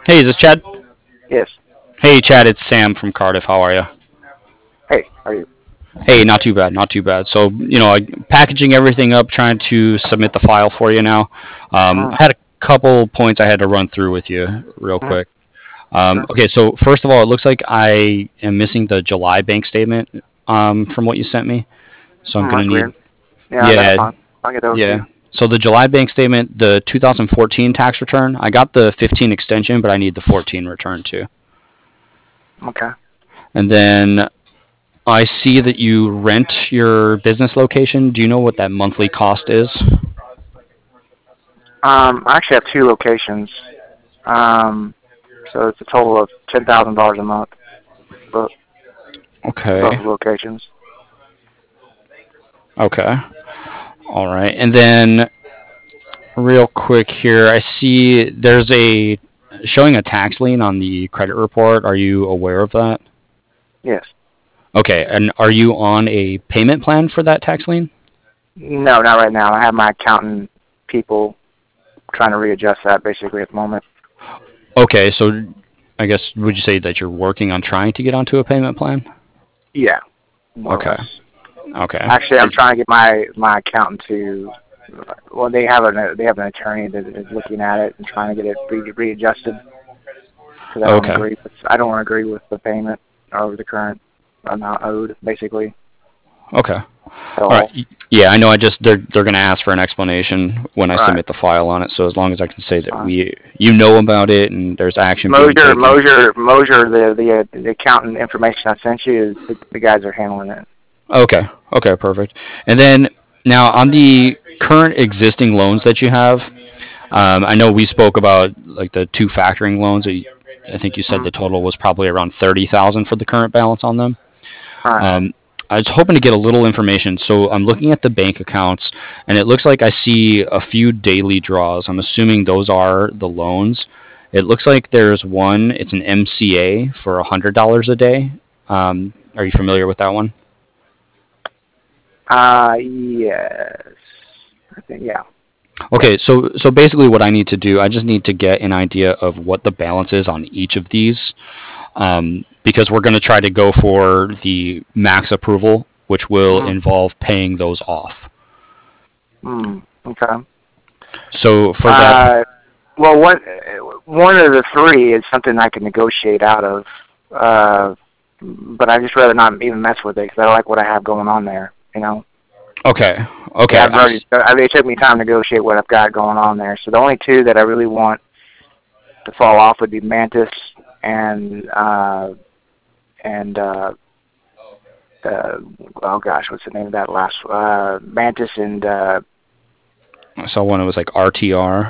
Hey, is this Chad? Yes. Hey, Chad, it's Sam from Cardiff. How are you? Hey, how are you? Hey, not too bad, not too bad. So, packaging everything up, trying to submit the file for you now. I Mm, had a couple points I had to run through with you real mm, quick. sure. Okay, so first of all, it looks like I am missing the July bank statement from what you sent me. So I'm gonna That's weird. need, Yeah, that's yeah, fine. I'll get over to yeah. you. So the July bank statement, the 2014 tax return, I got the 15 extension, but I need the 14 return too. Okay. And then I see that you rent your business location. Do you know what that monthly cost is? I actually have two locations. Um, so it's a total of $10,000 a month for both Okay. locations. Okay. All right. And then real quick here, I see there's a showing a tax lien on the credit report. Are you aware of that? Yes. Okay. And are you on a payment plan for that tax lien? No, not right now. I have my accountant people trying to readjust that basically at the moment. Okay. So I guess would you say that you're working on trying to get onto a payment plan? Yeah, more or Okay. less. Okay. Actually, I'm trying to get my accountant to. Well, they have an attorney that is looking at it and trying to get it readjusted because I don't Okay. agree. I don't agree with the payment or the current amount owed, basically Okay. at All right. all. Yeah, I know. They're going to ask for an explanation when I Right. submit the file on it. So as long as I can say that Uh, you know about it and there's action being Mosier, taken. Mosier, Mosier, the accountant information I sent you is the guys are handling it. Okay. Okay. Perfect. And then now on the current existing loans that you have, I know we spoke about like the two factoring loans. I think you said Mm. the total was probably around 30,000 for the current balance on them. All right. Um, I was hoping to get a little information. So I'm looking at the bank accounts, and it looks like I see a few daily draws. I'm assuming those are the loans. It looks like there's one. It's an MCA for $100 a day. Are you familiar with that one? Yes. I think yeah. Yes. Okay, so basically, what I need to do, I just need to get an idea of what the balance is on each of these, because we're going to try to go for the max approval, which will Mm. involve paying those off. Okay. So for that, Uh, well, one of the three is something I can negotiate out of. Uh, but I just rather not even mess with it because I like what I have going on there. You know. okay, Yeah, okay, it took me time to negotiate what I've got going on there. So the only two that I really want to fall off would be Mantis and and uh, oh gosh, what's the name of that last Mantis and I saw one. It was like RTR.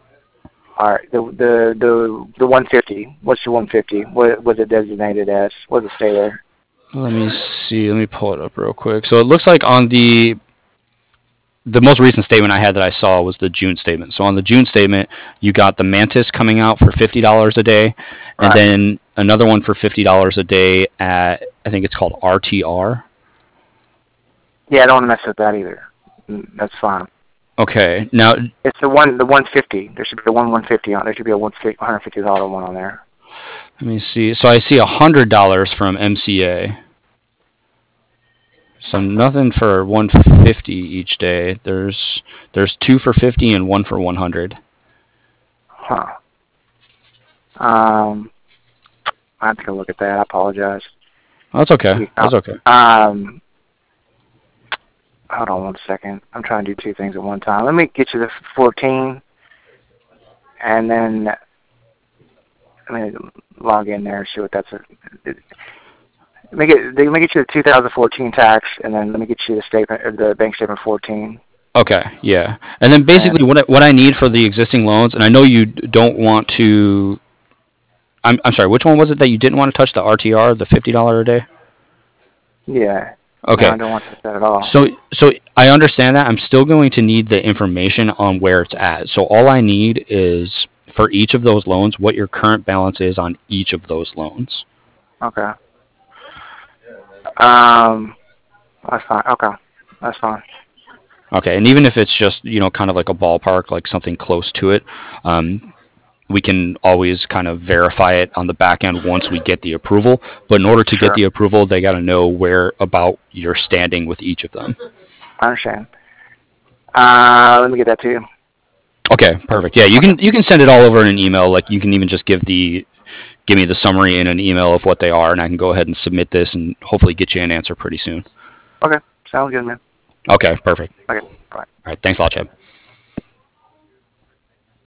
the 150. What's the 150? What was it designated as? What does it say there? Let me see. Let me pull it up real quick. So it looks like on the most recent statement I had that I saw was the June statement. So on the June statement, you got the Mantis coming out for $50 a day, and Right. then another one for $50 a day at I think it's called RTR. Yeah, I don't want to mess with that either. That's fine. Okay, now It's the 150. There should be a 150 on. There should be a 150 one on there. let me see. So I see $100 from MCA. So nothing for 150 each day. There's two for 50 and one for 100. Huh. Um, I have to go look at that. I apologize. That's okay. That's okay. Um, hold on one second. I'm trying to do two things at one time. Let me get you the 14, and then let me log in there and see what that's. Let me get you the 2014 tax, and then let me get you the statement, or the bank statement 14. Okay, yeah. And then basically And what I need for the existing loans, and I know you don't want to. I'm sorry. Which one was it that you didn't want to touch? The RTR, the $50 a day. yeah, no, Okay. I don't want to touch that at all. So I understand that. I'm still going to need the information on where it's at. So all I need is for each of those loans what your current balance is on each of those loans. Okay. Um, that's fine. Okay, that's fine. Okay, and even if it's just kind of like a ballpark, like something close to it, um, we can always kind of verify it on the back end once we get the approval. But in order to get the approval, they got to know where about you're standing with each of them. I understand. Let me get that to you. Okay, perfect. Yeah, you can send it all over in an email. Like you can even just give me the summary in an email of what they are, and I can go ahead and submit this and hopefully get you an answer pretty soon. Okay, sounds good, man. Okay, perfect. Okay, bye. All right, thanks a lot, Chad.